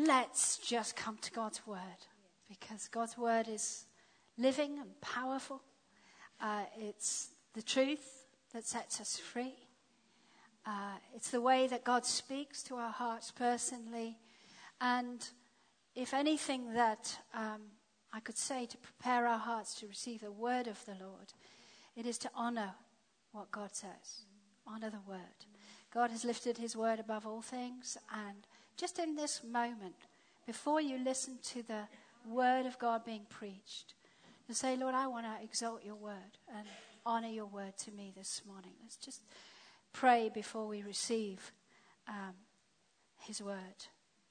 let's just come to God's word, because God's word is living and powerful. It's the truth that sets us free. It's the way that God speaks to our hearts personally. And if anything that I could say to prepare our hearts to receive the word of the Lord, it is to honor what God says. Honor the word. God has lifted his word above all things. And just in this moment, before you listen to the word of God being preached, to say, Lord, I want to exalt your word and honor your word to me this morning. Let's just pray before we receive his word.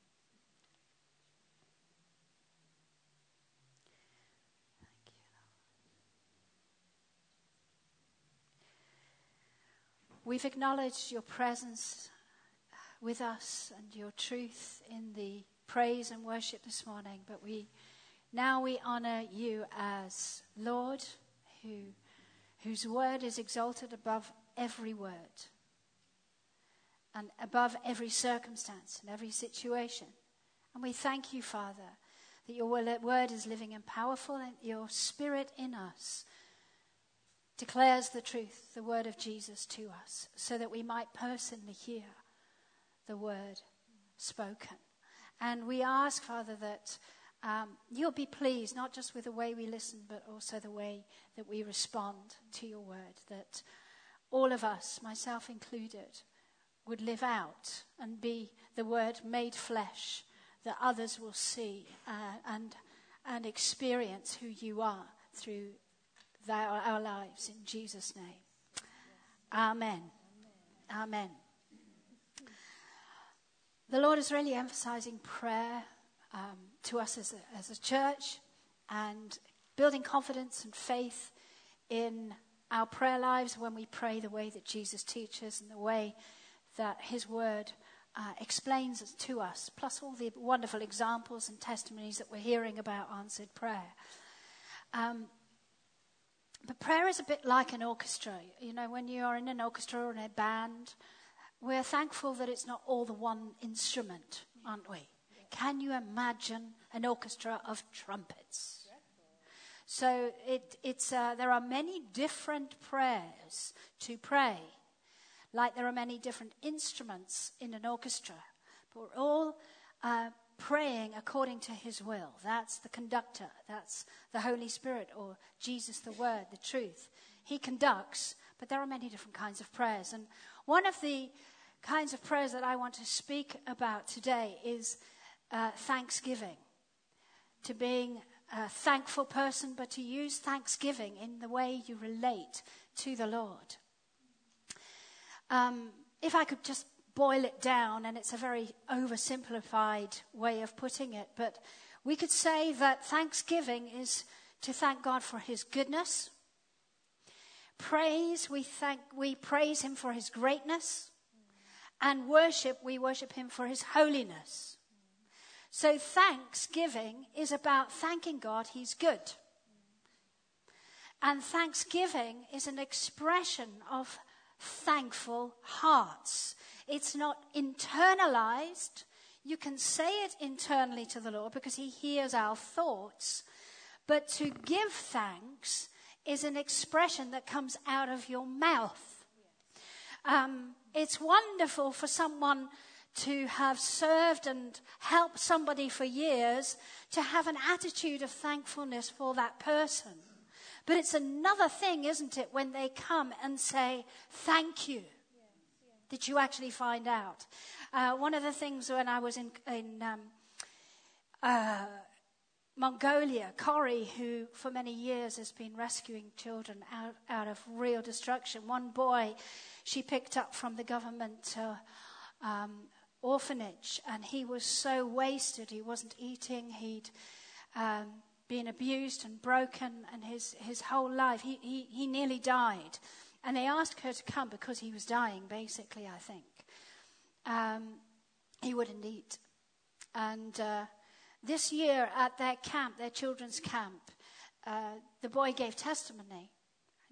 We've acknowledged your presence with us and your truth in the praise and worship this morning, but we honor you as Lord, whose word is exalted above every word and above every circumstance and every situation. And we thank you, Father, that your word is living and powerful, and your spirit in us declares the truth, the word of Jesus to us, so that we might personally hear the word spoken. And we ask, Father, that you'll be pleased, not just with the way we listen, but also the way that we respond to your word, that all of us, myself included, would live out and be the word made flesh, that others will see and experience who you are through our lives, in Jesus' name. Amen. Amen. The Lord is really emphasizing prayer to us as a church, and building confidence and faith in our prayer lives when we pray the way that Jesus teaches and the way that his word explains it to us, plus all the wonderful examples and testimonies that we're hearing about answered prayer. But prayer is a bit like an orchestra. You know, when you're in an orchestra or in a band, we're thankful that it's not all the one instrument, aren't we? Can you imagine an orchestra of trumpets? So there are many different prayers to pray, like there are many different instruments in an orchestra. But we're all praying according to his will. That's the conductor. That's the Holy Spirit, or Jesus, the Word, the truth. He conducts, but there are many different kinds of prayers. And one of the kinds of prayers that I want to speak about today is thanksgiving. To being a thankful person, but to use thanksgiving in the way you relate to the Lord. If I could just boil it down, and it's a very oversimplified way of putting it, but we could say that thanksgiving is to thank God for his goodness. Praise, we praise him for his greatness. And worship, we worship him for his holiness. So thanksgiving is about thanking God he's good. And thanksgiving is an expression of thankful hearts. It's not internalized. You can say it internally to the Lord because he hears our thoughts. But to give thanks is an expression that comes out of your mouth. It's wonderful for someone to have served and helped somebody for years to have an attitude of thankfulness for that person. But it's another thing, isn't it, when they come and say, thank you. Did you actually find out? One of the things when I was in Mongolia, Corrie, who for many years has been rescuing children out of real destruction. One boy she picked up from the government orphanage, and he was so wasted. He wasn't eating. He'd been abused and broken, and his whole life, he nearly died. And they asked her to come because he was dying, basically, I think. He wouldn't eat. And this year at their camp, their children's camp, the boy gave testimony.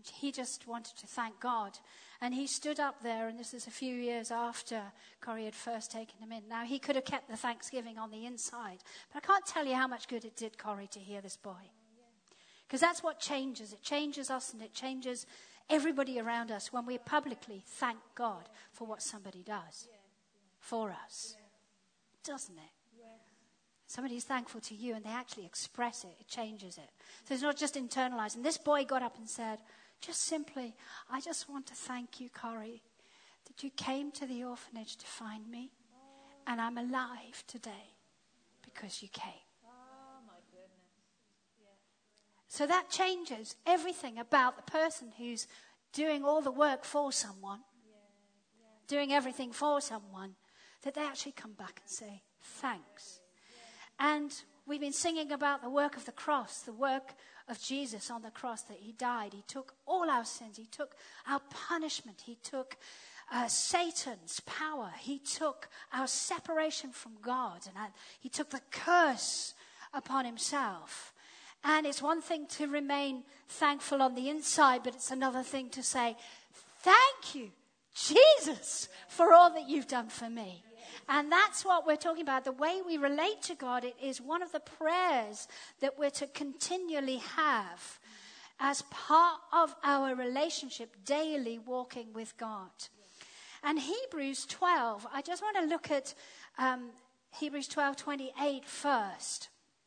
He just wanted to thank God. And he stood up there, and this is a few years after Corrie had first taken him in. Now, he could have kept the thanksgiving on the inside, but I can't tell you how much good it did Corrie to hear this boy. Because that's what changes. It changes us, and it changes everybody around us when we publicly thank God for what somebody does for us. Doesn't it? Somebody's thankful to you, and they actually express it. It changes it. So it's not just internalized. And this boy got up and said, just simply, I just want to thank you, Corrie, that you came to the orphanage to find me, and I'm alive today because you came. Oh, my goodness. Yeah. So that changes everything about the person who's doing all the work for someone, doing everything for someone, that they actually come back and say, thanks. And we've been singing about the work of the cross, the work of Jesus on the cross, that he died. He took all our sins. He took our punishment. He took Satan's power. He took our separation from God. And he took the curse upon himself. And it's one thing to remain thankful on the inside, but it's another thing to say, thank you, Jesus, for all that you've done for me. And that's what we're talking about. The way we relate to God, it is one of the prayers that we're to continually have as part of our relationship, daily walking with God. And Hebrews 12, I just want to look at Hebrews 12:28 first.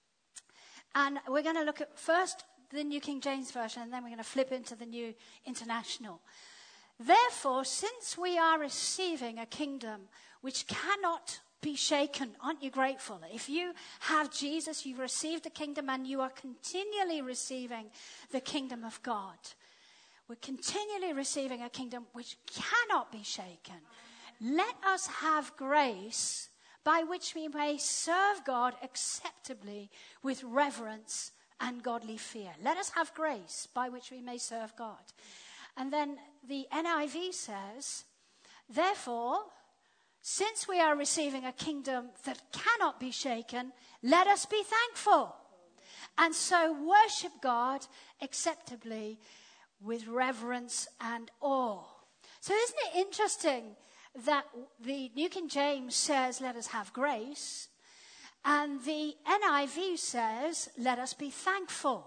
And we're going to look at first the New King James Version, and then we're going to flip into the New International. Therefore, since we are receiving a kingdom which cannot be shaken, aren't you grateful? If you have Jesus, you've received the kingdom, and you are continually receiving the kingdom of God. We're continually receiving a kingdom which cannot be shaken. Let us have grace by which we may serve God acceptably with reverence and godly fear. Let us have grace by which we may serve God. And then the NIV says, therefore, since we are receiving a kingdom that cannot be shaken, let us be thankful. And so worship God acceptably with reverence and awe. So isn't it interesting that the New King James says, let us have grace, and the NIV says, let us be thankful?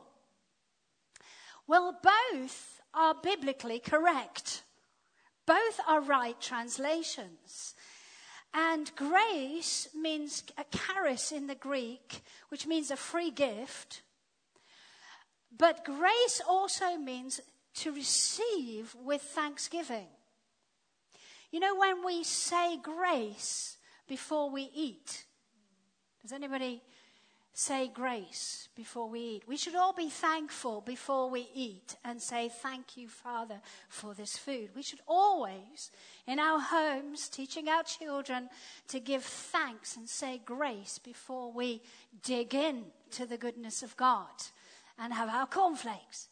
Well, both are biblically correct. Both are right translations. And grace means a charis in the Greek, which means a free gift. But grace also means to receive with thanksgiving. You know, when we say grace before we eat, does anybody say grace before we eat? We should all be thankful before we eat and say, thank you, Father, for this food. We should always, in our homes, teaching our children to give thanks and say grace before we dig in to the goodness of God and have our cornflakes.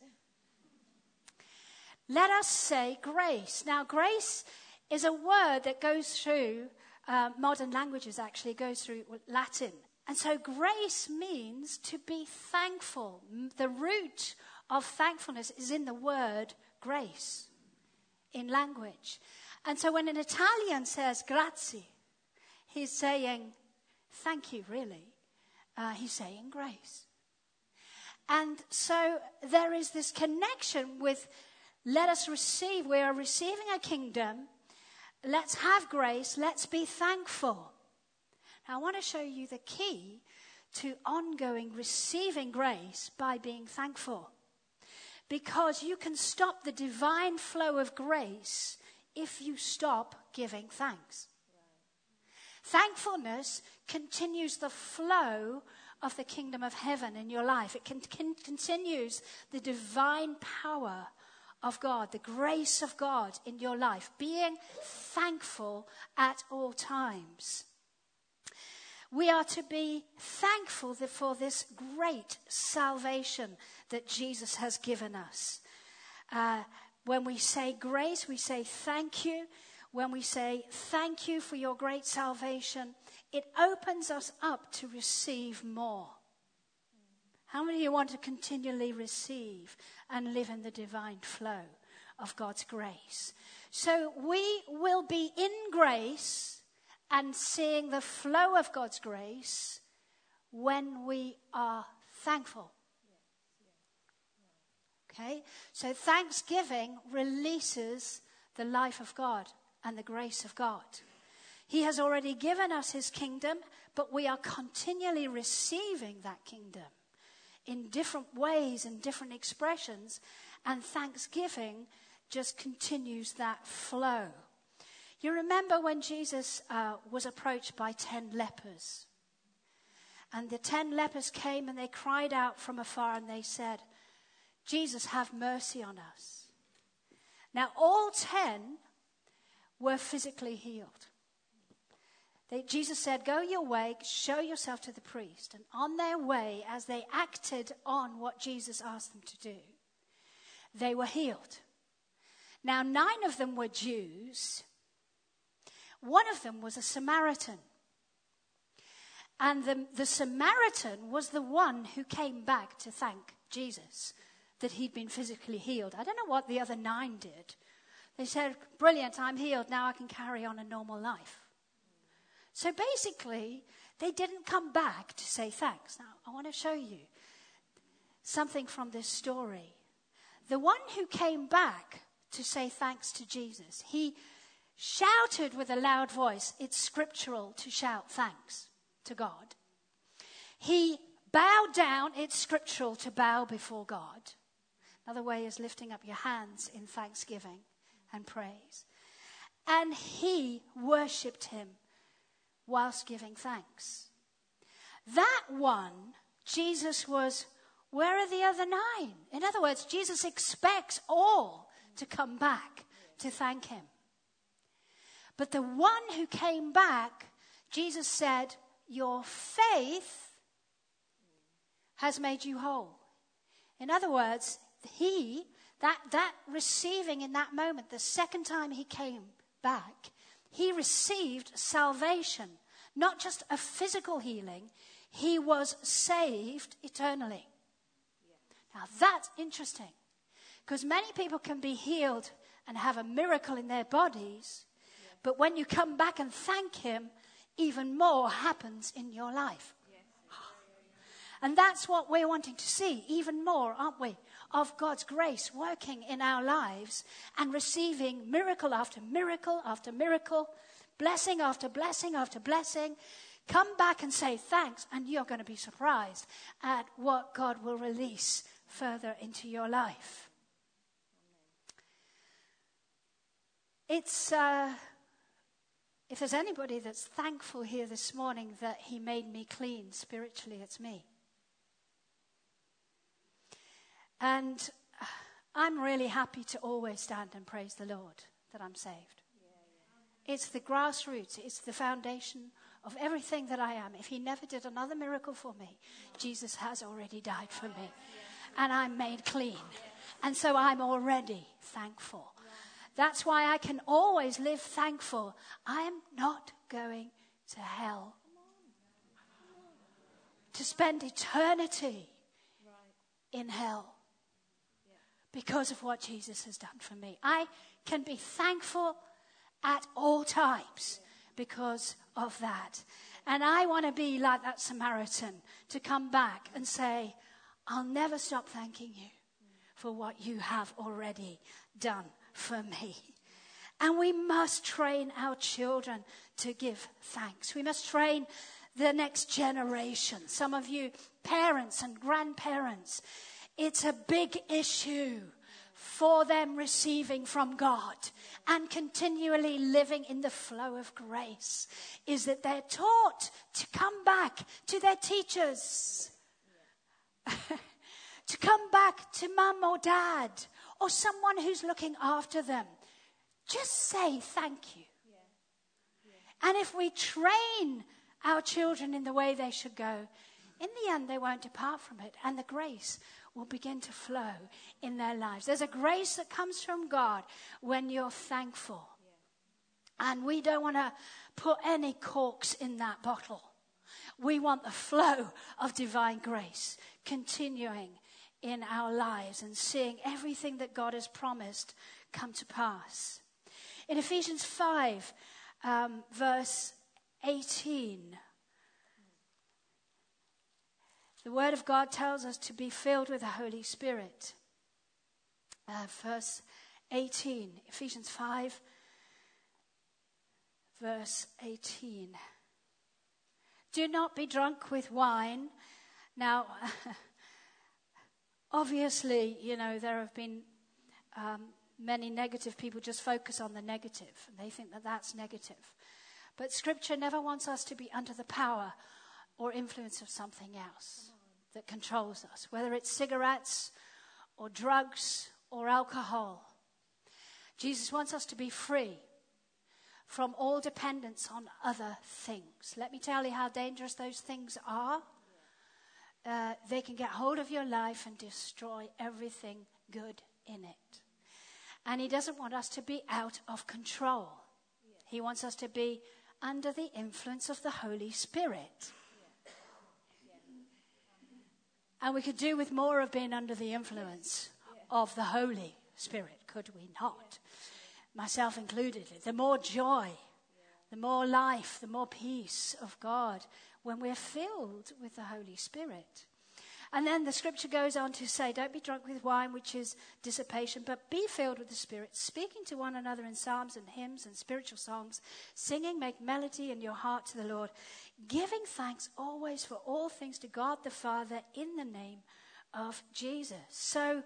Let us say grace. Now, grace is a word that goes through modern languages, actually. It goes through Latin. And so grace means to be thankful. The root of thankfulness is in the word grace in language. And so when an Italian says grazie, he's saying thank you, really. He's saying grace. And so there is this connection with let us receive. We are receiving a kingdom. Let's have grace. Let's be thankful. Now, I want to show you the key to ongoing receiving grace by being thankful. Because you can stop the divine flow of grace if you stop giving thanks. Right. Thankfulness continues the flow of the kingdom of heaven in your life. It continues the divine power of God, the grace of God in your life, being thankful at all times. We are to be thankful for this great salvation that Jesus has given us. When we say grace, we say thank you. When we say thank you for your great salvation, it opens us up to receive more. How many of you want to continually receive and live in the divine flow of God's grace? So we will be in grace and seeing the flow of God's grace when we are thankful. Okay? So thanksgiving releases the life of God and the grace of God. He has already given us his kingdom, but we are continually receiving that kingdom in different ways and different expressions, and thanksgiving just continues that flow. You remember when Jesus was approached by 10 lepers, and the 10 lepers came and they cried out from afar and they said, "Jesus, have mercy on us." Now all 10 were physically healed. Jesus said, "Go your way, show yourself to the priest." And on their way, as they acted on what Jesus asked them to do, they were healed. Now 9 of them were Jews. One of them was a Samaritan. And the Samaritan was the one who came back to thank Jesus that he'd been physically healed. I don't know what the other 9 did. They said, "Brilliant, I'm healed. Now I can carry on a normal life." So basically, they didn't come back to say thanks. Now, I want to show you something from this story. The one who came back to say thanks to Jesus, he shouted with a loud voice. It's scriptural to shout thanks to God. He bowed down. It's scriptural to bow before God. Another way is lifting up your hands in thanksgiving and praise. And he worshipped him whilst giving thanks. That one, Jesus was, where are the other 9? In other words, Jesus expects all to come back to thank him. But the one who came back, Jesus said, "Your faith has made you whole." In other words, that receiving in that moment, the second time he came back, he received salvation, not just a physical healing. He was saved eternally. Now that's interesting, because many people can be healed and have a miracle in their bodies, but when you come back and thank him, even more happens in your life. And that's what we're wanting to see, even more, aren't we, of God's grace working in our lives and receiving miracle after miracle after miracle, blessing after blessing after blessing. Come back and say thanks, and you're going to be surprised at what God will release further into your life. It's if there's anybody that's thankful here this morning that he made me clean spiritually, it's me. And I'm really happy to always stand and praise the Lord that I'm saved. It's the grassroots, it's the foundation of everything that I am. If he never did another miracle for me, Jesus has already died for me. And I'm made clean. And so I'm already thankful. That's why I can always live thankful. I am not going to hell to spend eternity in hell because of what Jesus has done for me. I can be thankful at all times because of that. And I want to be like that Samaritan, to come back and say, "I'll never stop thanking you for what you have already done for me." And we must train our children to give thanks. We must train the next generation. Some of you parents and grandparents, it's a big issue for them receiving from God and continually living in the flow of grace, is that they're taught to come back to their teachers, to come back to mum or dad or someone who's looking after them. Just say thank you. And if we train our children in the way they should go, in the end they won't depart from it, and the grace will begin to flow in their lives. There's a grace that comes from God when you're thankful. And we don't want to put any corks in that bottle. We want the flow of divine grace continuing in our lives and seeing everything that God has promised come to pass. In Ephesians 5, verse 18, the Word of God tells us to be filled with the Holy Spirit. Verse 18, Ephesians 5, verse 18. Do not be drunk with wine. Now, obviously, there have been many negative people just focus on the negative, and they think that that's negative. But Scripture never wants us to be under the power or influence of something else that controls us, whether it's cigarettes or drugs or alcohol. Jesus wants us to be free from all dependence on other things. Let me tell you how dangerous those things are. They can get hold of your life and destroy everything good in it. And he doesn't want us to be out of control. He wants us to be under the influence of the Holy Spirit. And we could do with more of being under the influence of the Holy Spirit, could we not? Myself included. The more joy, the more life, the more peace of God when we're filled with the Holy Spirit. And then the Scripture goes on to say, don't be drunk with wine, which is dissipation, but be filled with the Spirit, speaking to one another in psalms and hymns and spiritual songs, singing, make melody in your heart to the Lord, giving thanks always for all things to God the Father in the name of Jesus. So,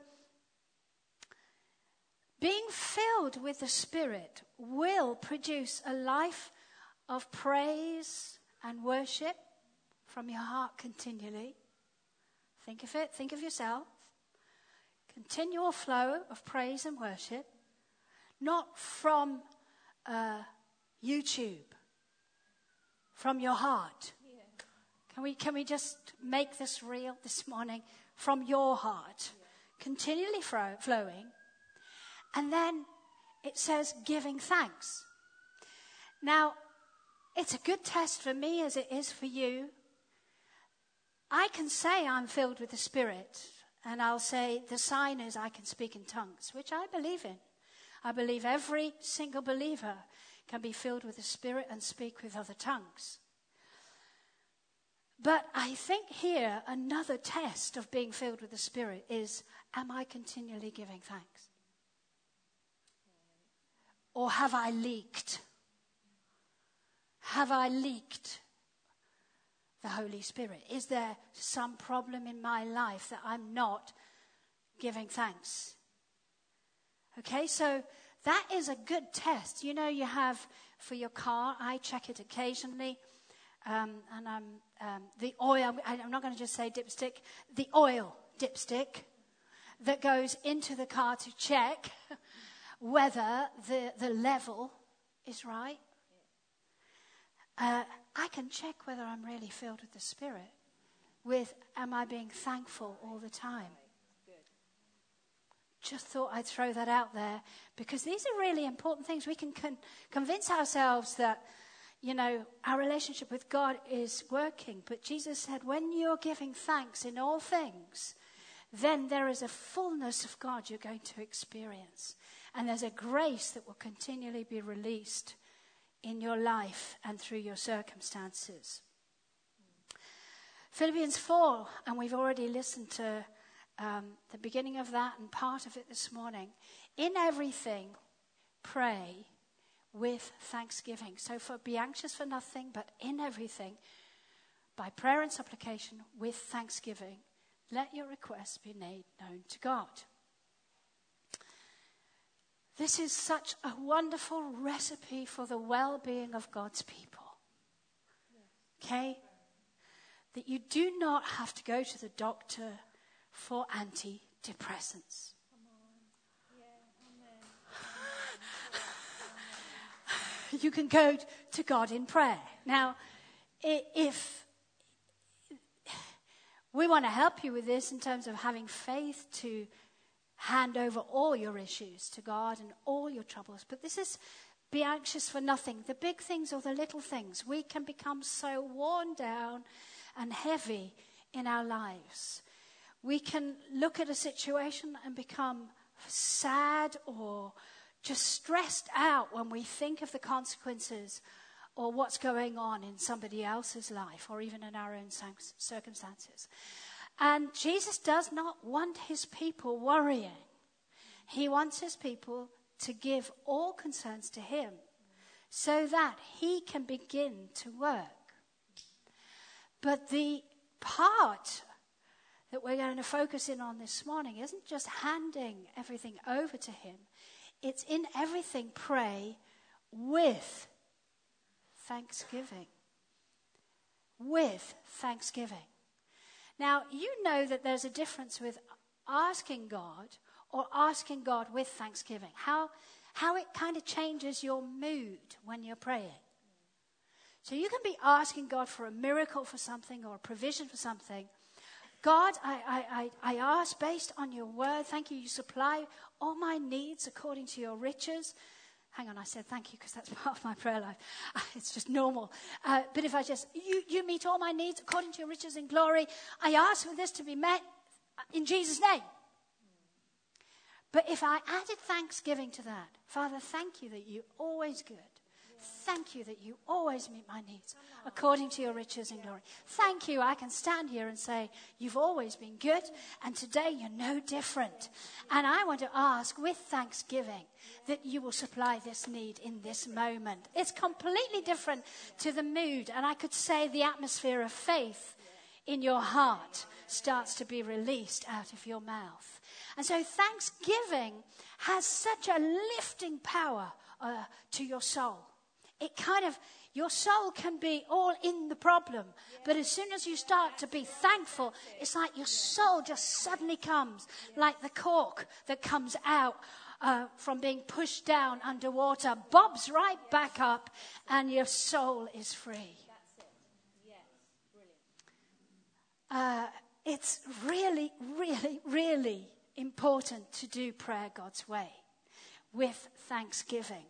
being filled with the Spirit will produce a life of praise and worship from your heart continually. Think of it, think of yourself. Continual flow of praise and worship, not from YouTube, from your heart. Can we just make this real this morning? From your heart, continually flowing. And then it says giving thanks. Now, it's a good test for me as it is for you. I can say I'm filled with the Spirit, and I'll say the sign is I can speak in tongues, which I believe in. I believe every single believer can be filled with the Spirit and speak with other tongues. But I think here another test of being filled with the Spirit is, am I continually giving thanks? Or have I leaked? Have I leaked the Holy Spirit? Is there some problem in my life that I'm not giving thanks? Okay, so that is a good test. You have for your car, I check it occasionally, and the oil, I'm not going to just say dipstick, the oil dipstick that goes into the car to check whether the level is right. I can check whether I'm really filled with the Spirit. Am I being thankful all the time? Just thought I'd throw that out there because these are really important things. We can convince ourselves that, our relationship with God is working. But Jesus said, when you're giving thanks in all things, then there is a fullness of God you're going to experience. And there's a grace that will continually be released in your life and through your circumstances. Philippians 4, and we've already listened to the beginning of that and part of it this morning. In everything, pray with thanksgiving. So be anxious for nothing, but in everything, by prayer and supplication with thanksgiving, let your requests be made known to God. This is such a wonderful recipe for the well-being of God's people. Okay? That you do not have to go to the doctor for antidepressants. You can go to God in prayer. Now, if we want to help you with this in terms of having faith to hand over all your issues to God and all your troubles. But this is be anxious for nothing. The big things or the little things. We can become so worn down and heavy in our lives. We can look at a situation and become sad or just stressed out when we think of the consequences or what's going on in somebody else's life or even in our own circumstances. And Jesus does not want his people worrying. He wants his people to give all concerns to him so that he can begin to work. But the part that we're going to focus in on this morning isn't just handing everything over to him. It's in everything pray with thanksgiving. With thanksgiving. Now, you know that there's a difference with asking God or asking God with thanksgiving. How it kind of changes your mood when you're praying. So you can be asking God for a miracle for something or a provision for something. God, I ask based on your word, thank you, you supply all my needs according to your riches. Hang on, I said thank you because that's part of my prayer life. It's just normal. But if I just, you meet all my needs according to your riches and glory. I ask for this to be met in Jesus' name. But if I added thanksgiving to that, Father, thank you that you're always good. Thank you that you always meet my needs according to your riches and glory. Thank you. I can stand here and say, you've always been good, and today you're no different. And I want to ask with thanksgiving that you will supply this need in this moment. It's completely different to the mood, and I could say the atmosphere of faith in your heart starts to be released out of your mouth. And so thanksgiving has such a lifting power to your soul. It kind of, your soul can be all in the problem. But as soon as you start to be thankful, it's like your soul just suddenly comes, like the cork that comes out from being pushed down underwater, bobs right back up, and your soul is free. That's it. Yes. Brilliant. It's really, really, really important to do prayer God's way with thanksgiving.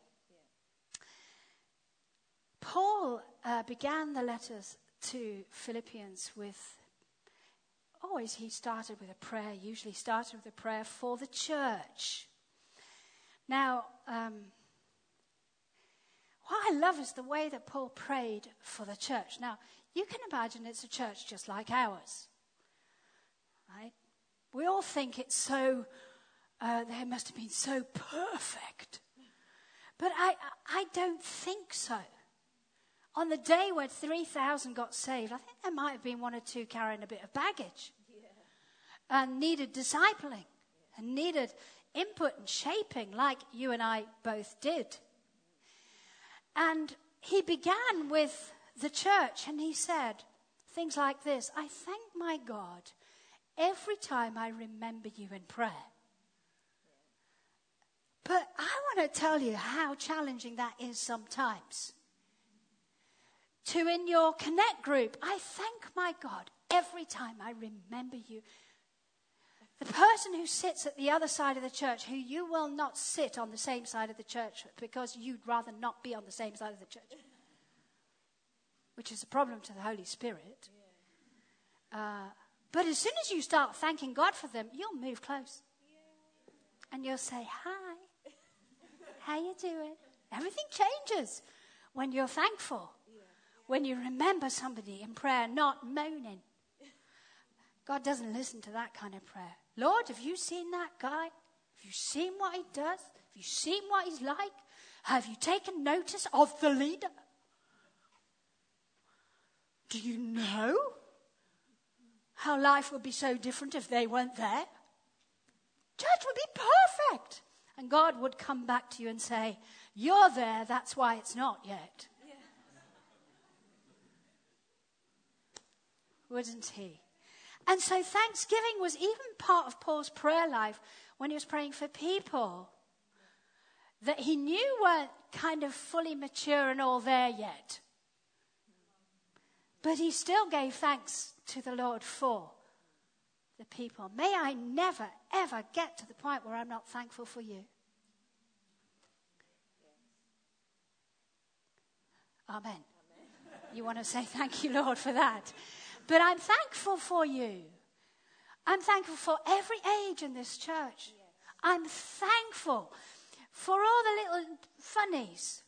Paul began the letters to Philippians with, he started with a prayer, usually started with a prayer for the church. Now, what I love is the way that Paul prayed for the church. Now, you can imagine it's a church just like ours, right? We all think it's so, they must have been so perfect. But I don't think so. On the day when 3,000 got saved, I think there might have been one or two carrying a bit of baggage. And needed discipling. And needed input and shaping like you and I both did. And he began with the church and he said things like this: I thank my God every time I remember you in prayer. But I want to tell you how challenging that is sometimes. To in your connect group, I thank my God every time I remember you. The person who sits at the other side of the church, who you will not sit on the same side of the church because you'd rather not be on the same side of the church, which is a problem to the Holy Spirit. But as soon as you start thanking God for them, you'll move close. And you'll say, hi, how you doing? Everything changes when you're thankful. When you remember somebody in prayer, not moaning. God doesn't listen to that kind of prayer. Lord, have you seen that guy? Have you seen what he does? Have you seen what he's like? Have you taken notice of the leader? Do you know how life would be so different if they weren't there? Church would be perfect. And God would come back to you and say, you're there, that's why it's not yet. Wouldn't he? And so thanksgiving was even part of Paul's prayer life when he was praying for people that he knew weren't kind of fully mature and all there yet. But he still gave thanks to the Lord for the people. May I never, ever get to the point where I'm not thankful for you. Amen. You want to say thank you, Lord, for that. But I'm thankful for you. I'm thankful for every age in this church. I'm thankful for all the little funnies.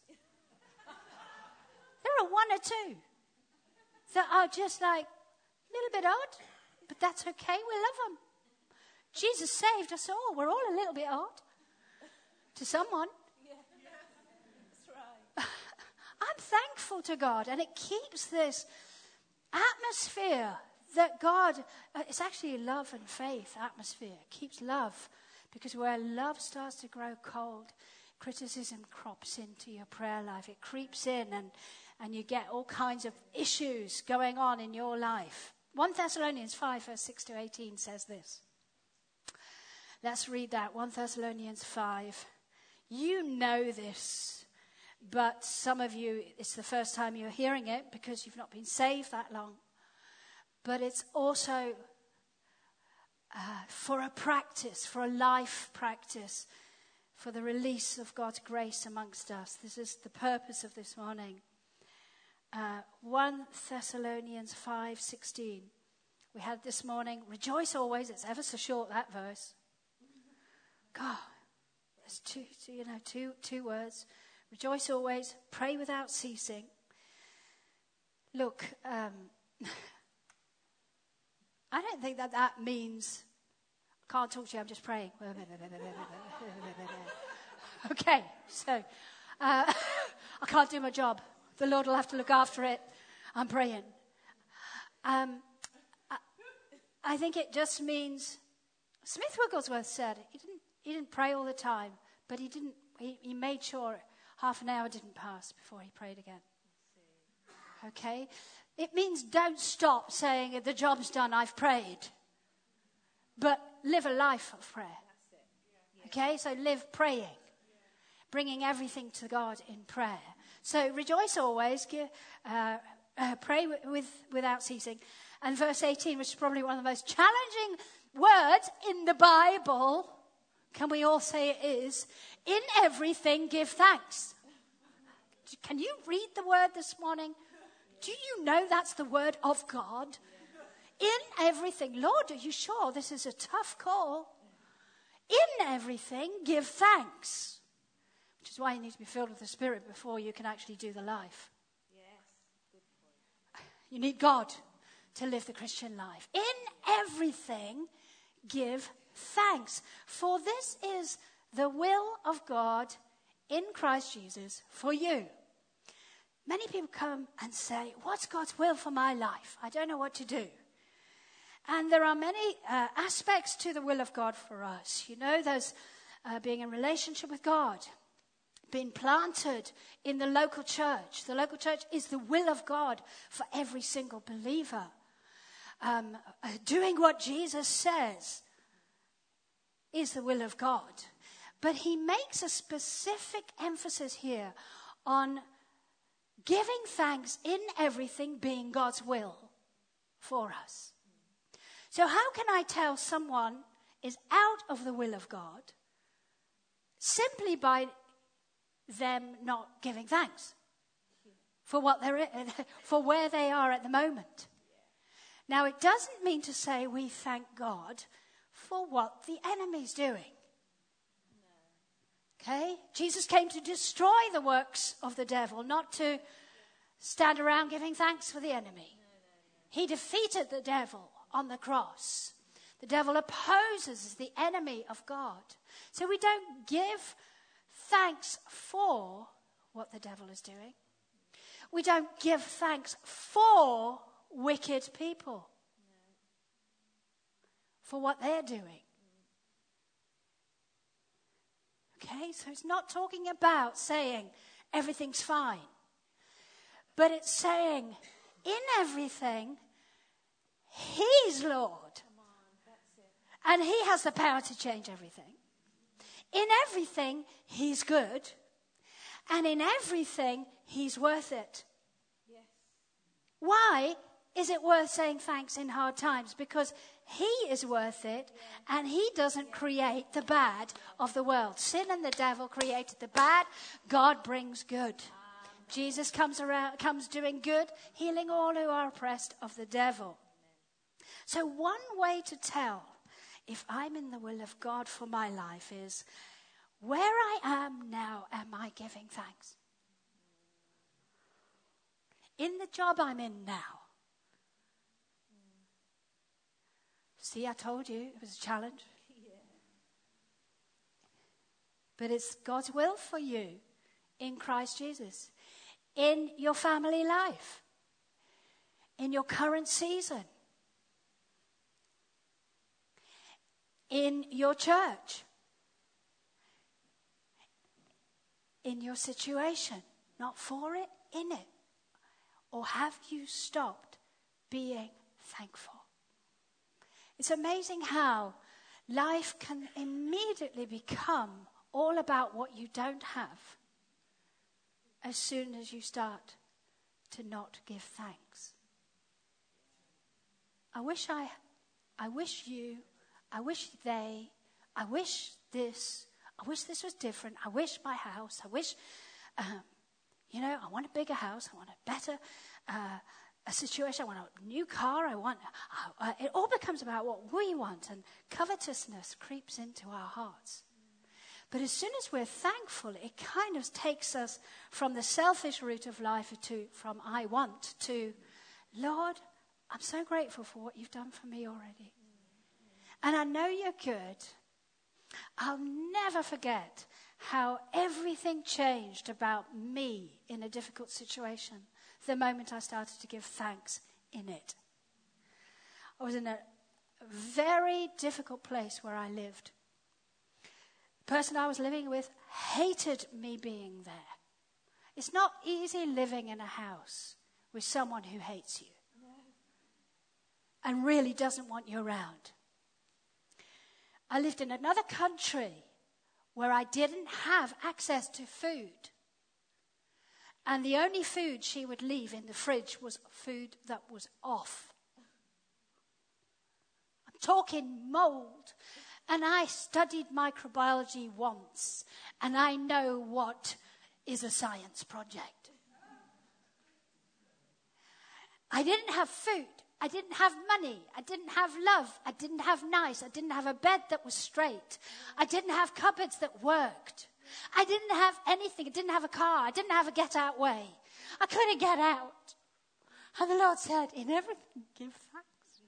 There are one or two that are just like a little bit odd, but that's okay. We love them. Jesus saved us all. We're all a little bit odd to someone. Yeah. That's right. I'm thankful to God, and it keeps this atmosphere that God, it's actually love and faith atmosphere. It keeps love, because where love starts to grow cold, criticism crops into your prayer life. It creeps in, and you get all kinds of issues going on in your life. 1 Thessalonians 5, verse 6 to 18 says this. Let's read that. 1 Thessalonians 5. You know this, but some of you, it's the first time you're hearing it because you've not been saved that long. But it's also for a practice, for a life practice, for the release of God's grace amongst us. This is the purpose of this morning. 1 Thessalonians 5:16. We had this morning, rejoice always. It's ever so short, that verse. God, there's two words. Rejoice always, pray without ceasing. Look, I don't think that means, I can't talk to you, I'm just praying. Okay, so I can't do my job. The Lord will have to look after it. I'm praying. I think it just means, Smith Wigglesworth said, he didn't pray all the time, but he made sure half an hour didn't pass before he prayed again. Okay? It means don't stop saying the job's done, I've prayed. But live a life of prayer. Okay? So live praying. Bringing everything to God in prayer. So rejoice always, pray without ceasing. And verse 18, which is probably one of the most challenging words in the Bible, can we all say it is? In everything give thanks. Can you read the word this morning? Do you know that's the word of God? In everything. Lord, are you sure this is a tough call? In everything give thanks. Which is why you need to be filled with the Spirit before you can actually do the life. Yes. Good point. You need God to live the Christian life. In everything, give thanks. For this is the will of God in Christ Jesus for you. Many people come and say, what's God's will for my life? I don't know what to do. And there are many aspects to the will of God for us. You know, there's being in relationship with God. Being planted in the local church. The local church is the will of God for every single believer. Doing what Jesus says is the will of God. But he makes a specific emphasis here on giving thanks in everything being God's will for us. So how can I tell someone is out of the will of God simply by them not giving thanks for what they're for where they are at the moment? Now, it doesn't mean to say we thank God for what the enemy's doing. Okay? Jesus came to destroy the works of the devil, not to stand around giving thanks for the enemy. He defeated the devil on the cross. The devil opposes the enemy of God. So we don't give thanks for what the devil is doing. We don't give thanks for wicked people. For what they're doing. Okay, so it's not talking about saying everything's fine. But it's saying in everything, he's Lord. And he has the power to change everything. In everything, he's good. And in everything, he's worth it. Yes. Why is it worth saying thanks in hard times? Because he is worth it, and he doesn't create the bad of the world. Sin and the devil created the bad. God brings good. Jesus comes doing good, healing all who are oppressed of the devil. So one way to tell if I'm in the will of God for my life is, where I am now, am I giving thanks? In the job I'm in now. See, I told you it was a challenge. But it's God's will for you in Christ Jesus, in your family life, in your current season, in your church, in your situation. Not for it, in it. Or have you stopped being thankful? It's amazing how life can immediately become all about what you don't have as soon as you start to not give thanks. I wish this was different. I wish my house, I wish, I want a bigger house. I want a better a situation. I want a new car. It all becomes about what we want, and covetousness creeps into our hearts. But as soon as we're thankful, it kind of takes us from the selfish route of life from I want to, Lord, I'm so grateful for what you've done for me already. And I know you're good. I'll never forget how everything changed about me in a difficult situation the moment I started to give thanks in it. I was in a very difficult place where I lived. The person I was living with hated me being there. It's not easy living in a house with someone who hates you and really doesn't want you around. I lived in another country where I didn't have access to food. And the only food she would leave in the fridge was food that was off. I'm talking mold. And I studied microbiology once, and I know what is a science project. I didn't have food. I didn't have money. I didn't have love. I didn't have nice. I didn't have a bed that was straight. I didn't have cupboards that worked. I didn't have anything. I didn't have a car. I didn't have a get-out way. I couldn't get out. And the Lord said, in everything, give thanks.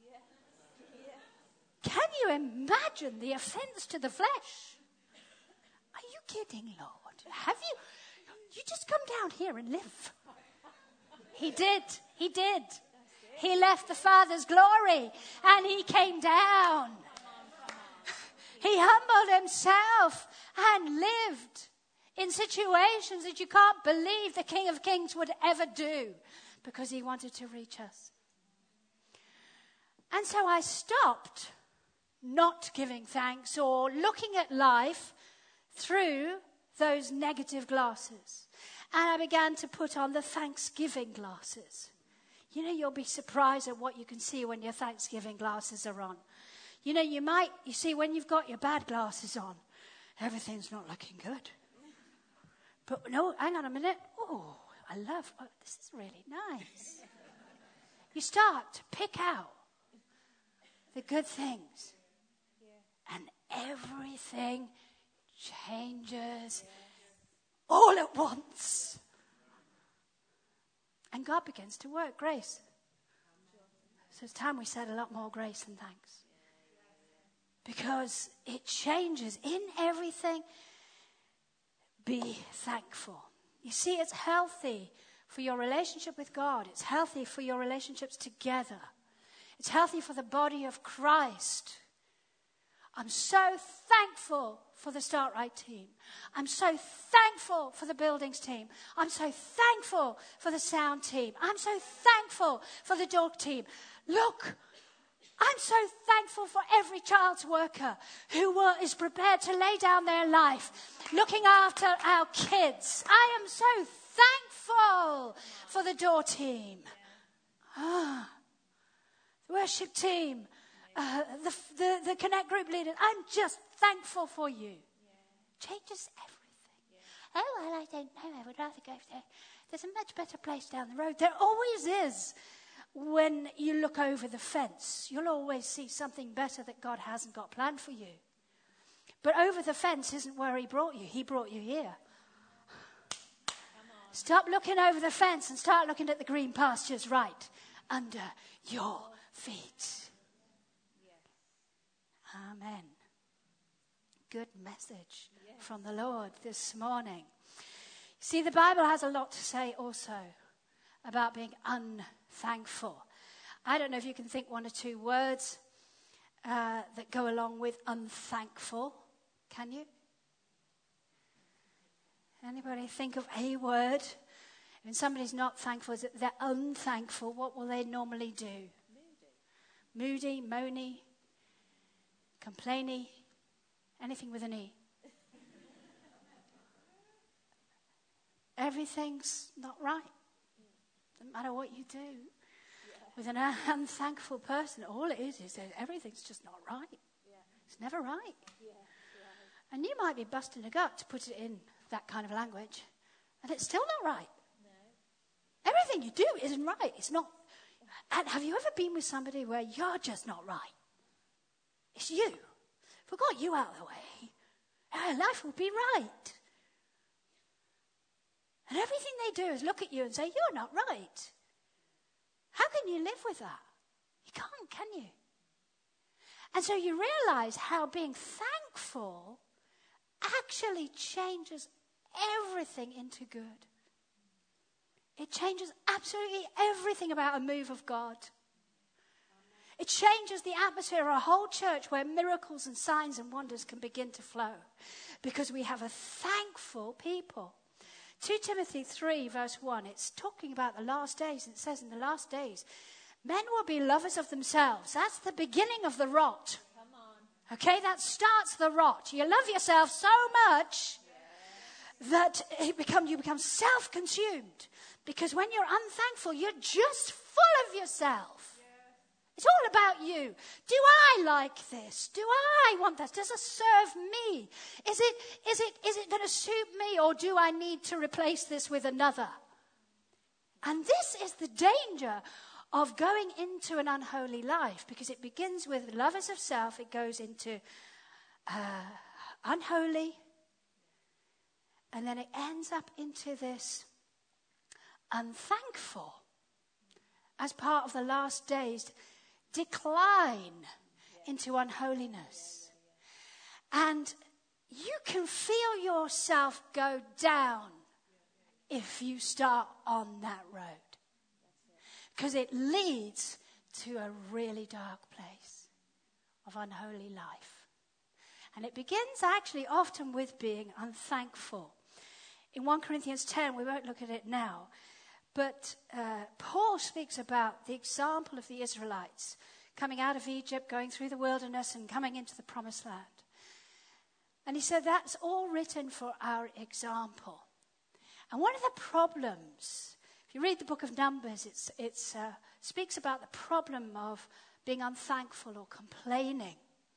Can you imagine the offense to the flesh? Are you kidding, Lord? Have you? You just come down here and live. He did. He did. He left the Father's glory and he came down. He humbled himself and lived in situations that you can't believe the King of Kings would ever do, because he wanted to reach us. And so I stopped not giving thanks or looking at life through those negative glasses. And I began to put on the thanksgiving glasses. You know, you'll be surprised at what you can see when your thanksgiving glasses are on. You know, you see when you've got your bad glasses on, everything's not looking good. But no, hang on a minute. Oh, this is really nice. You start to pick out the good things. And everything changes all at once. And God begins to work grace. So it's time we said a lot more grace and thanks. Because it changes in everything. Be thankful. You see, it's healthy for your relationship with God. It's healthy for your relationships together. It's healthy for the body of Christ. I'm so thankful for the Start Right team. I'm so thankful for the buildings team. I'm so thankful for the sound team. I'm so thankful for the dog team. Look, I'm so thankful for every child's worker who is prepared to lay down their life looking after our kids. I am so thankful for the door team. The worship team. The Connect group leaders, I'm just thankful for you. Changes everything. Oh, well, I don't know. I would rather go there. There's a much better place down the road. There always is. when you look over the fence, you'll always see something better that God hasn't got planned for you. But over the fence isn't where he brought you. He brought you here. Stop looking over the fence and start looking at the green pastures right under your feet. Amen. Good message from the Lord this morning. See, the Bible has a lot to say also about being unthankful. I don't know if you can think one or two words that go along with unthankful. Can you? Anybody think of a word? When somebody's not thankful, they're unthankful, what will they normally do? Moody, moany, complainy, anything with an E. Everything's not right. Doesn't matter what you do. With an unthankful person, all it is that everything's just not right. It's never right. And you might be busting a gut to put it in that kind of language, and it's still not right. No. Everything you do isn't right. It's not. And have you ever been with somebody where you're just not right? It's you. If we got you out of the way, our life would be right. And everything they do is look at you and say, you're not right. How can you live with that? You can't, can you? And so you realize how being thankful actually changes everything into good. It changes absolutely everything about a move of God. It changes the atmosphere of a whole church where miracles and signs and wonders can begin to flow because we have a thankful people. 2 Timothy 3 verse 1, it's talking about the last days, and it says in the last days, men will be lovers of themselves. That's the beginning of the rot. Okay, that starts the rot. You love yourself so much that you become self-consumed. Because when you're unthankful, you're just full of yourself. It's all about you. Do I like this? Do I want this? Does it serve me? Is it going to suit me, or do I need to replace this with another? And this is the danger of going into an unholy life, because it begins with lovers of self, it goes into unholy, and then it ends up into this unthankful as part of the last days decline into unholiness. And you can feel yourself go down if you start on that road. Because it leads to a really dark place of unholy life. And it begins actually often with being unthankful. In 1 Corinthians 10, we won't look at it now, but Paul speaks about the example of the Israelites coming out of Egypt, going through the wilderness and coming into the promised land. And he said that's all written for our example. And one of the problems, if you read the book of Numbers, it speaks about the problem of being unthankful or complaining.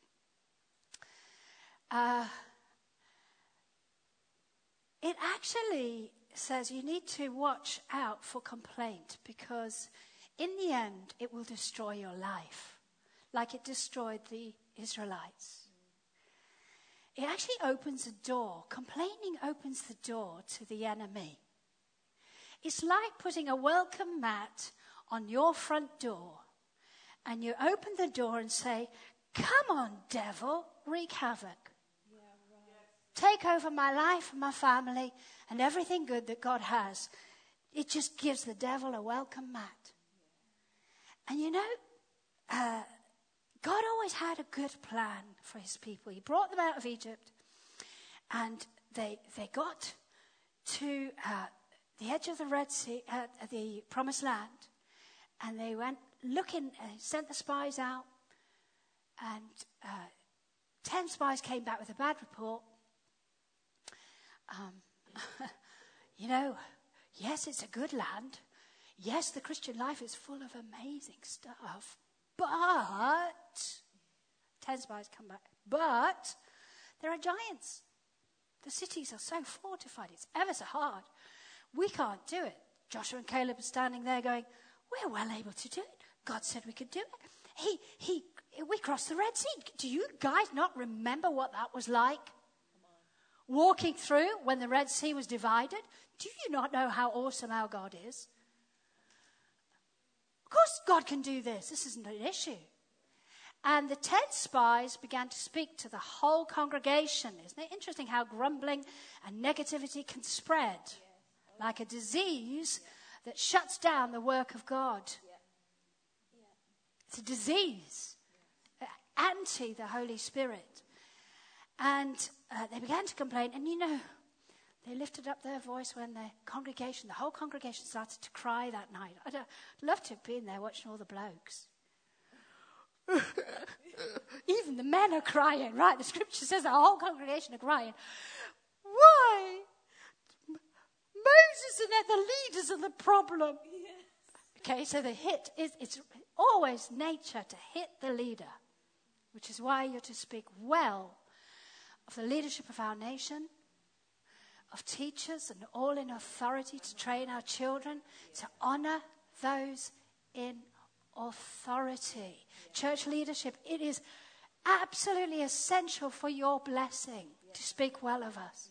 It actually says you need to watch out for complaint, because in the end it will destroy your life, like it destroyed the Israelites. It actually opens a door. Complaining opens the door to the enemy. It's like putting a welcome mat on your front door, and you open the door and say, come on, devil, wreak havoc. Take over my life and my family and everything good that God has. It just gives the devil a welcome mat. And you know, God always had a good plan for his people. He brought them out of Egypt, and they got to the edge of the Red Sea, the Promised Land, and they went looking, sent the spies out, and 10 spies came back with a bad report. You know, yes, it's a good land. Yes, the Christian life is full of amazing stuff. But 10 spies come back. But there are giants. The cities are so fortified. It's ever so hard. We can't do it. Joshua and Caleb are standing there going, we're well able to do it. God said we could do it. We crossed the Red Sea. Do you guys not remember what that was like? Walking through when the Red Sea was divided? Do you not know how awesome our God is? Of course God can do this. This isn't an issue. And the 10 spies began to speak to the whole congregation. Isn't it interesting how grumbling and negativity can spread like a disease that shuts down the work of God? It's a disease, anti the Holy Spirit. And they began to complain. And they lifted up their voice when the whole congregation started to cry that night. I'd love to have been there watching all the blokes. Even the men are crying, right? The scripture says the whole congregation are crying. Why? Moses and the leaders are the problem. Okay, so it's always nature to hit the leader, which is why you're to speak well of the leadership of our nation, of teachers and all in authority to train our children, to honor those in authority. Church leadership, it is absolutely essential for your blessing to speak well of us.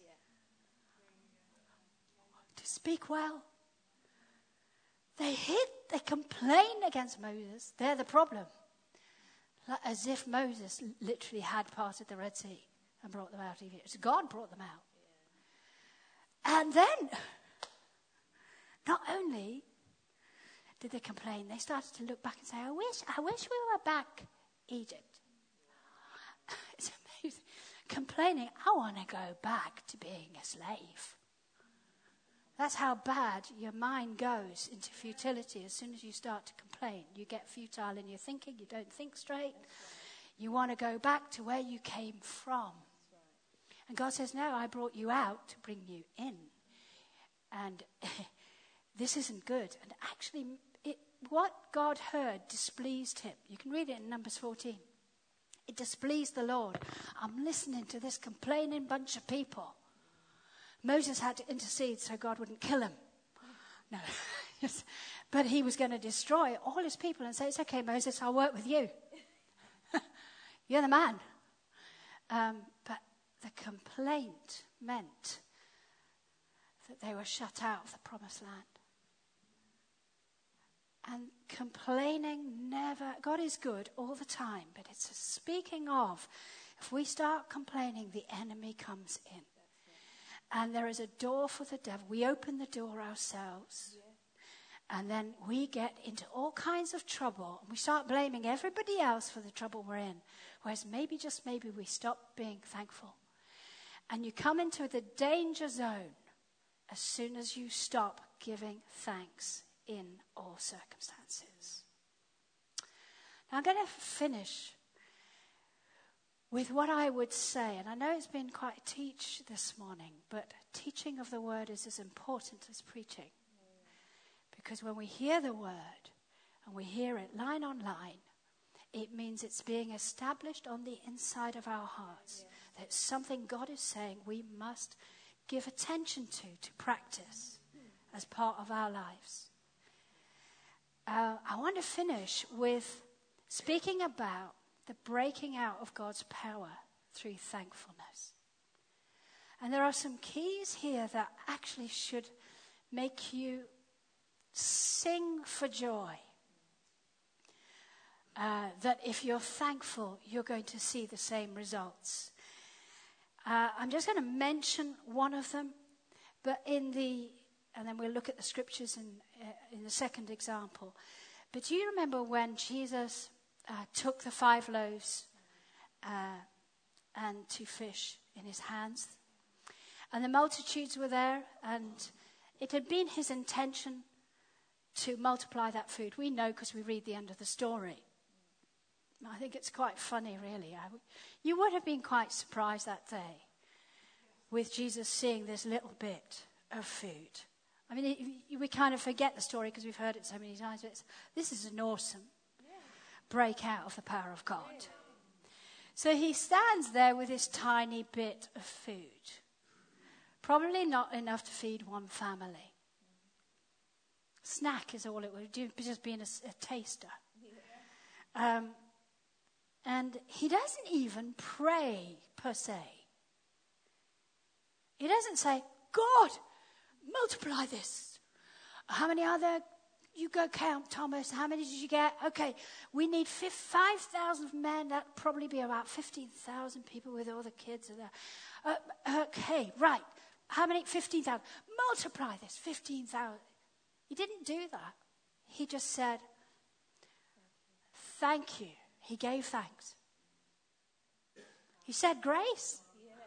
To speak well. They complain against Moses. They're the problem. As if Moses literally had parted the Red Sea and brought them out of Egypt. God brought them out. And then, not only did they complain, they started to look back and say, I wish we were back Egypt. It's amazing. Complaining, I want to go back to being a slave. That's how bad your mind goes into futility. As soon as you start to complain, you get futile in your thinking, you don't think straight. You want to go back to where you came from. And God says, no, I brought you out to bring you in. And this isn't good. And actually, what God heard displeased him. You can read it in Numbers 14. It displeased the Lord. I'm listening to this complaining bunch of people. Moses had to intercede so God wouldn't kill him. No. But he was going to destroy all his people and say, it's okay, Moses, I'll work with you. You're the man. But the complaint meant that they were shut out of the promised land. And complaining God is good all the time, but it's speaking of, if we start complaining, the enemy comes in. And there is a door for the devil. We open the door ourselves. And then we get into all kinds of trouble. And we start blaming everybody else for the trouble we're in. Whereas maybe, just maybe, we stop being thankful. And you come into the danger zone as soon as you stop giving thanks in all circumstances. Now I'm going to finish with what I would say, and I know it's been quite a teach this morning, but teaching of the word is as important as preaching. Because when we hear the word, and we hear it line on line, it means it's being established on the inside of our hearts. That's something God is saying we must give attention to practice as part of our lives. I want to finish with speaking about the breaking out of God's power through thankfulness. And there are some keys here that actually should make you sing for joy. That if you're thankful, you're going to see the same results. I'm just going to mention one of them, but and then we'll look at the scriptures in the second example. But do you remember when Jesus took the 5 loaves and 2 fish in his hands? And the multitudes were there, and it had been his intention to multiply that food. We know because we read the end of the story. I think it's quite funny, really. You would have been quite surprised that day with Jesus seeing this little bit of food. I mean, we kind of forget the story because we've heard it so many times. But this is an awesome breakout of the power of God. So he stands there with this tiny bit of food. Probably not enough to feed one family. Snack is all it would do, just being a taster. And he doesn't even pray per se. He doesn't say, God, multiply this. How many are there? You go count, Thomas. How many did you get? Okay, we need 5,000 men. That'd probably be about 15,000 people with all the kids. Okay, right. How many? 15,000. Multiply this, 15,000. He didn't do that. He just said, thank you. He gave thanks. He said grace.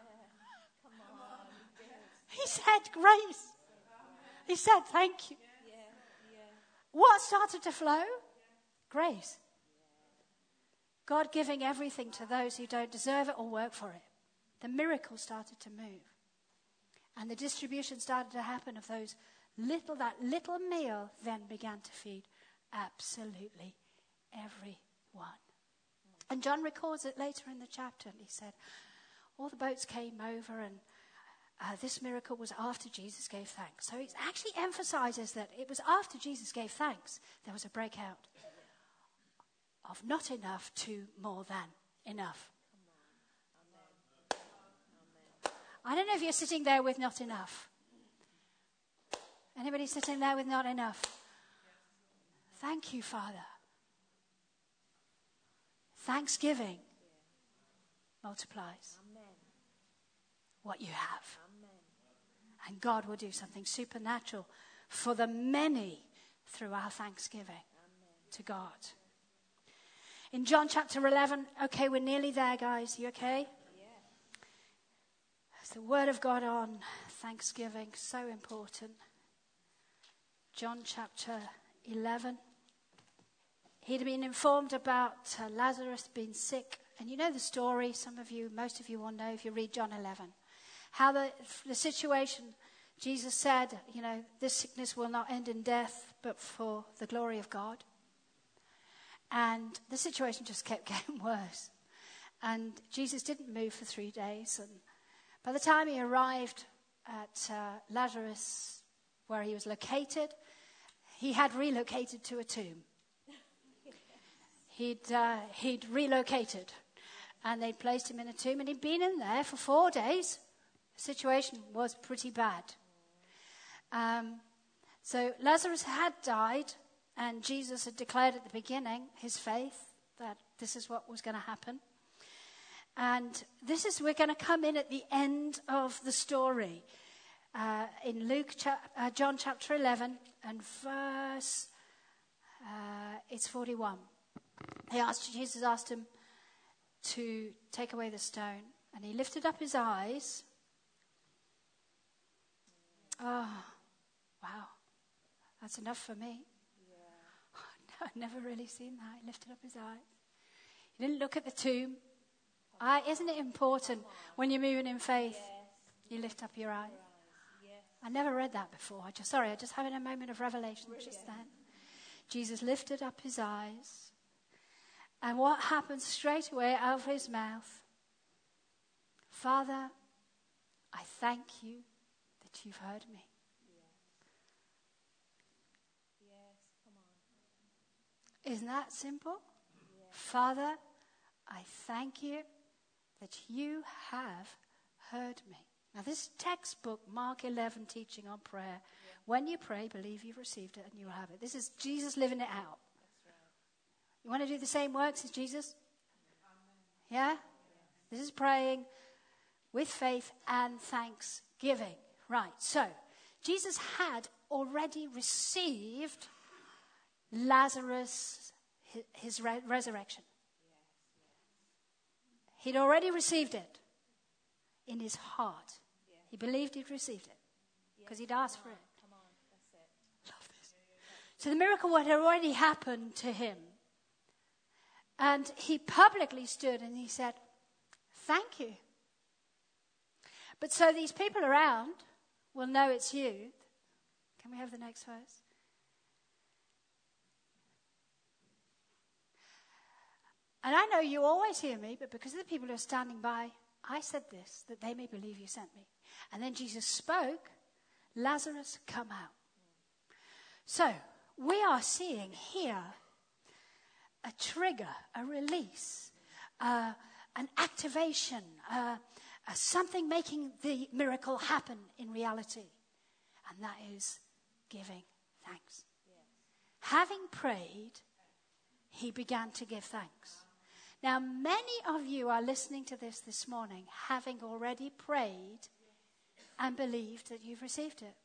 He said grace. He said thank you. What started to flow? Grace. God giving everything to those who don't deserve it or work for it. The miracle started to move. And the distribution started to happen of that little meal then began to feed absolutely everyone. And John records it later in the chapter. And he said, all the boats came over and this miracle was after Jesus gave thanks. So it actually emphasizes that it was after Jesus gave thanks there was a breakout of not enough to more than enough. I don't know if you're sitting there with not enough. Anybody sitting there with not enough? Thank you, Father. Thanksgiving multiplies what you have. And God will do something supernatural for the many through our thanksgiving to God. In John chapter 11, okay, we're nearly there, guys. You okay? It's the word of God on thanksgiving, so important. John chapter 11. He'd been informed about Lazarus being sick. And you know the story, most of you will know if you read John 11. How the situation, Jesus said, this sickness will not end in death, but for the glory of God. And the situation just kept getting worse. And Jesus didn't move for 3 days. And by the time he arrived at Lazarus, where he was located, he had relocated to a tomb. He'd relocated. And they'd placed him in a tomb. And he'd been in there for 4 days. The situation was pretty bad. So Lazarus had died. And Jesus had declared at the beginning his faith that this is what was going to happen. And we're going to come in at the end of the story. In John chapter 11 and verse, it's 41. Jesus asked him to take away the stone. And he lifted up his eyes. Oh, wow. That's enough for me. I've never really seen that. He lifted up his eyes. He didn't look at the tomb. Isn't it important when you're moving in faith, you lift up your eyes? I never read that before. I just having a moment of revelation just then. Jesus lifted up his eyes. And what happened straight away out of his mouth? Father, I thank you that you've heard me. Isn't that simple? Yeah. Father, I thank you that you have heard me. Now this textbook, Mark 11, teaching on prayer. Yeah. When you pray, believe you've received it and you'll have it. This is Jesus living it out. That's right. You want to do the same works as Jesus? Amen. Yeah? This is praying with faith and thanksgiving. Right, so Jesus had already received Lazarus, his resurrection. He'd already received it in his heart. He believed he'd received it because he'd asked for it. Love this. So the miracle had already happened to him. And he publicly stood and he said, thank you. But so these people around will know it's you. Can we have the next verse? And I know you always hear me, but because of the people who are standing by, I said this, that they may believe you sent me. And then Jesus spoke, Lazarus, come out. So, we are seeing here a trigger, a release, an activation, something making the miracle happen in reality. And that is giving thanks. Yes. Having prayed, he began to give thanks. Now, many of you are listening to this morning, having already prayed and believed that you've received it.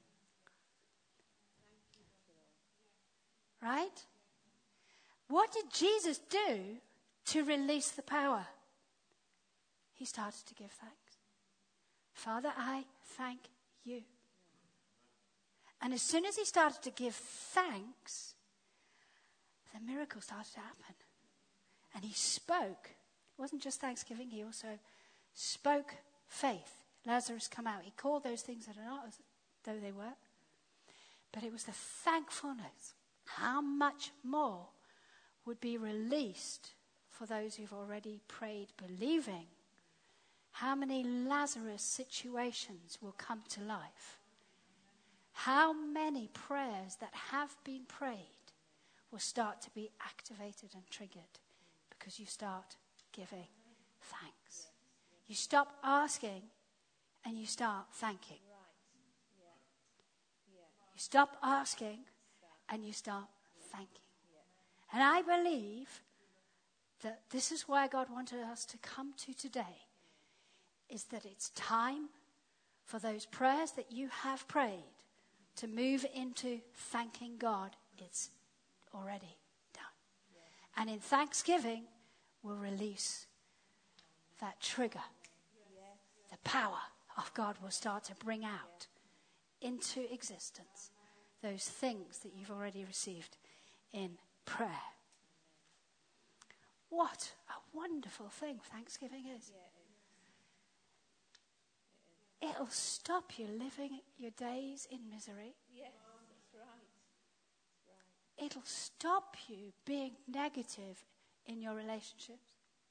Right? What did Jesus do to release the power? He started to give thanks. Father, I thank you. And as soon as he started to give thanks, the miracle started to happen. And he spoke. It wasn't just thanksgiving, he also spoke faith. Lazarus come out. He called those things that are not as though they were. But it was the thankfulness. How much more would be released for those who've already prayed believing? How many Lazarus situations will come to life? How many prayers that have been prayed will start to be activated and triggered because you start giving thanks. You stop asking and you start thanking. You stop asking and you start thanking. And I believe that this is where God wanted us to come to today, is that it's time for those prayers that you have prayed to move into thanking God. It's already done. And in thanksgiving, we'll release that trigger. The power of God will start to bring out into existence those things that you've already received in prayer. What a wonderful thing Thanksgiving is. It'll stop you living your days in misery. Yes, that's right. It'll stop you being negative in your relationships.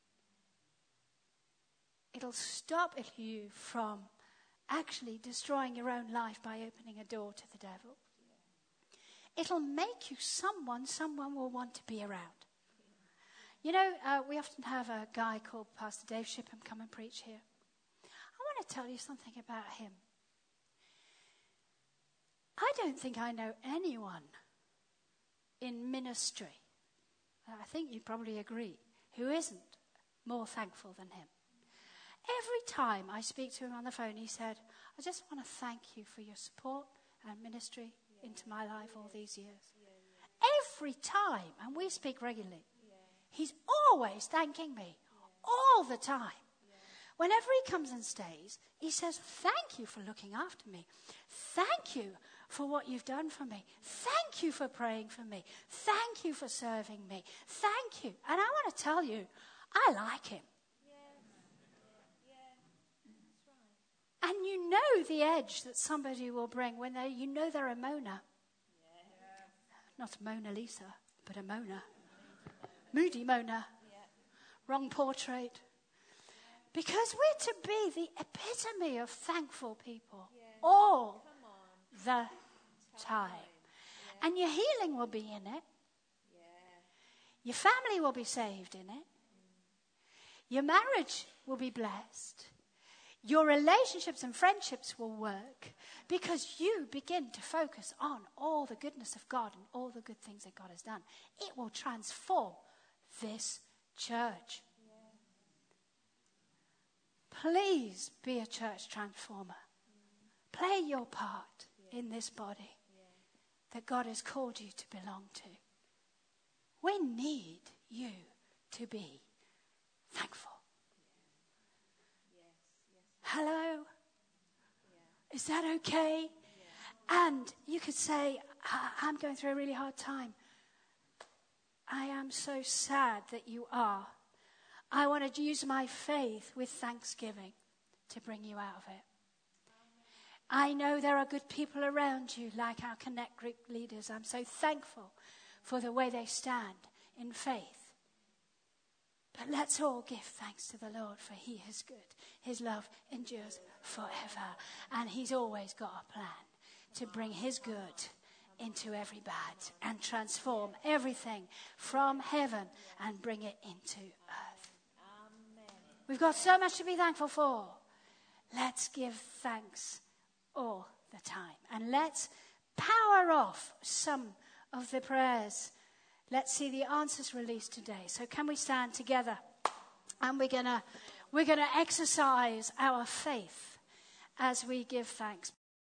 It'll stop you from actually destroying your own life by opening a door to the devil. It'll make you someone will want to be around. You know, we often have a guy called Pastor Dave Shipham come and preach here. I want to tell you something about him. I don't think I know anyone in ministry, I think you probably agree, who isn't more thankful than him. Every time I speak to him on the phone, he said, I just want to thank you for your support and ministry into my life all these years. Every time, and we speak regularly, he's always thanking me, all the time. Whenever he comes and stays, he says, thank you for looking after me. Thank you for what you've done for me. Thank you for praying for me. Thank you for serving me. Thank you. And I want to tell you, I like him. And you know the edge that somebody will bring when you know they're a Mona. Not a Mona Lisa, but a Mona. Moody Mona. Wrong portrait. Because we're to be the epitome of thankful people all the time. And your healing will be in it. Your family will be saved in it. Your marriage will be blessed. Your relationships and friendships will work because you begin to focus on all the goodness of God and all the good things that God has done. It will transform this church. Please be a church transformer. Play your part in this body that God has called you to belong to. We need you to be thankful. Hello? Is that okay? And you could say, I'm going through a really hard time. I am so sad that you are. I want to use my faith with thanksgiving to bring you out of it. I know there are good people around you, like our Connect group leaders. I'm so thankful for the way they stand in faith. But let's all give thanks to the Lord, for he is good. His love endures forever. And he's always got a plan to bring his good into every bad and transform everything from heaven and bring it into earth. We've got so much to be thankful for. Let's give thanks all the time. And let's power off some of the prayers. Let's see the answers released today. So can we stand together? And we're gonna exercise our faith as we give thanks.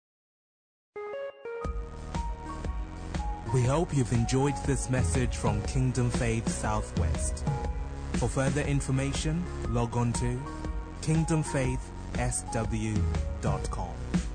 We hope you've enjoyed this message from Kingdom Faith Southwest. For further information, log on to kingdomfaithsw.com.